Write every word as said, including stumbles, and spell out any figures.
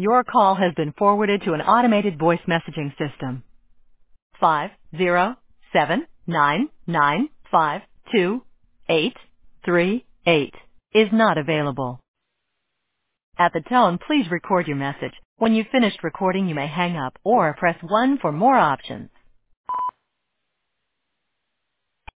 Your call has been forwarded to an automated voice messaging system. Five zero seven nine nine five two eight three eight is not available. At the tone, please record your message. When you've finished recording, you may hang up or press one for more options.